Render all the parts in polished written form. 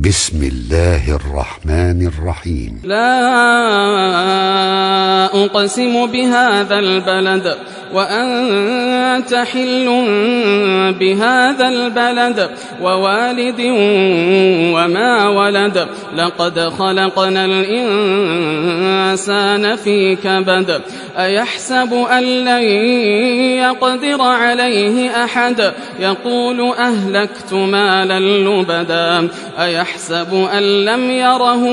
بسم الله الرحمن الرحيم. لا أقسم بهذا البلد وأنت حل بهذا البلد ووالد وما ولد لقد خلقنا الإنسان في كبد أيحسب أن لن يقدر عليه أحد يقول أهلكت مالا لبدا أيحسب أن لم يره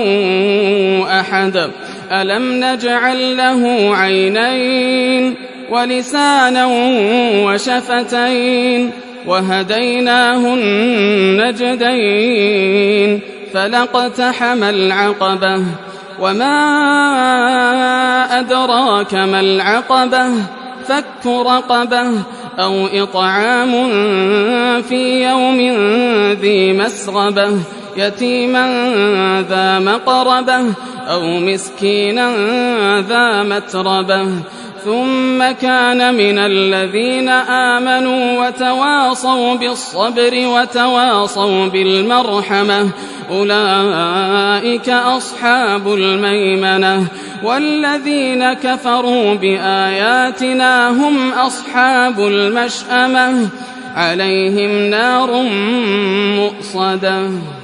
أحد ألم نجعل له عينين ولسانا وشفتين وهديناه النجدين فلاقتحم العقبة وما أدراك ما العقبة فك رقبة أو إطعام في يوم ذي مسغبة يتيما ذا مقربة أو مسكينا ذا متربة ثم كان من الذين آمنوا وتواصوا بالصبر وتواصوا بالمرحمة أولئك أصحاب الميمنة والذين كفروا بآياتنا هم أصحاب المشأمة عليهم نار مؤصدة.